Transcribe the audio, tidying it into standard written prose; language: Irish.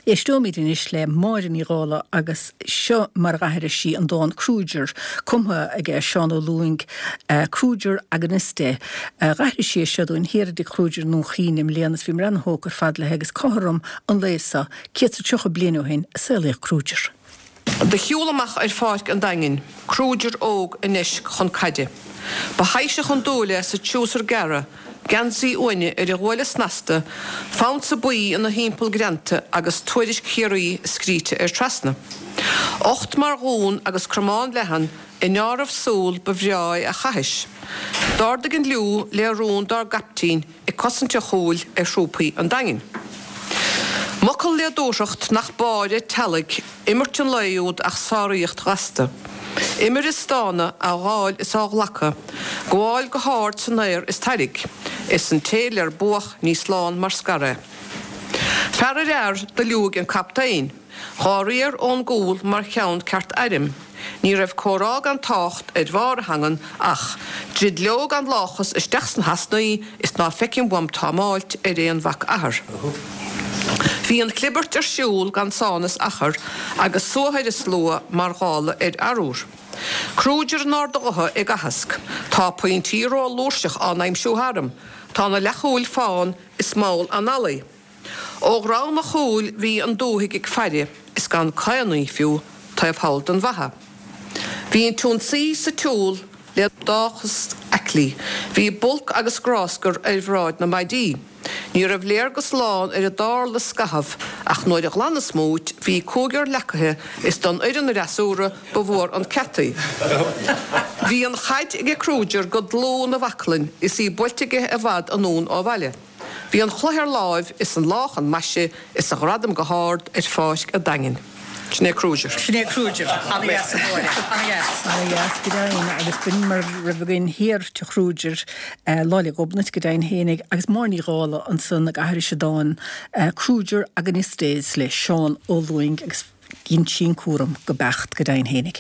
Éistómid is le máirin írála agus seo mar gaithre sí an dáin Cruiser cumtha ag Seán Ó Luaing Cruiser agoniste gaithre sí seadún hir de Cruiser nó chinim léanas bhí mar anthócar fad le agus cáram an léasa ciat tucha blianú hin saoíoch Cruiser. De hiúlamach fáic an daingin, Cruiser óg inis chun caide. Ba haise chun dóla sa túsar gara, gansaí uine i bhile snasta, fánt sa buí in na hímpel granta agus tuairis chéirí scríte trasna. 8 mar gún agus cromán lehan i nearmh súl bhreáid a chahis. Darda gin liú le rún dar gaptín i cosanta chúil shrúpaí an daingin. Mocail le dóiseacht nach báide telag imirtin leiúd ach sáíocht rasta. Imir is stána a gháil is ághlacha, gháil go háir san éir is tairig, is an téir buach níos lán mar scarre. Fear de liúg an captain, cháiríar ón gúil mar cheann ceart airim, ní raibh córág an tácht bhar hangan ach drid leog an láchas is deachsan hasnaí is ná fecin bhuam támáilt réon bhac ahar. Bhí an clibert siúl gan sánas achar agus sóthaid is slua mar gála arúr. Cruiser nádagatha ag ahasc, tá pointí rá lúrseach an aimsúharm, tá na lechúil fáin is máil an alaí. Ó rám a chúil bhí an dóthaigh ag feire is gan caianaí fiú taobh hald an bhatha. Bhí an túnsaí sa túl le dáchas eclí, bhí bulk agus gráscar bhráid na maidí. Ní raibh léir go sláán a dála scahabh ach nóid a glanna smóid bhí cógur lecathe is don an rasúra ba bhór an cetaí. Bhí an chaid ag Cruiser go dló na bhaclainn is í boltige a bhd anún ó bhaile. Bhí an chluthir láimh is an lách an meise is a radam go háard fáisc a daingin. Sné Cruiser. Sné Cruiser. Yes, godain agus bin mar ribhagin hir te Cruiser lála gobnat godain hénig agus mórní gála an san ag ahir se dáin Cruiser agonistes le Seán Ó Luaing agus gin sin cuaram go becht godain hénig.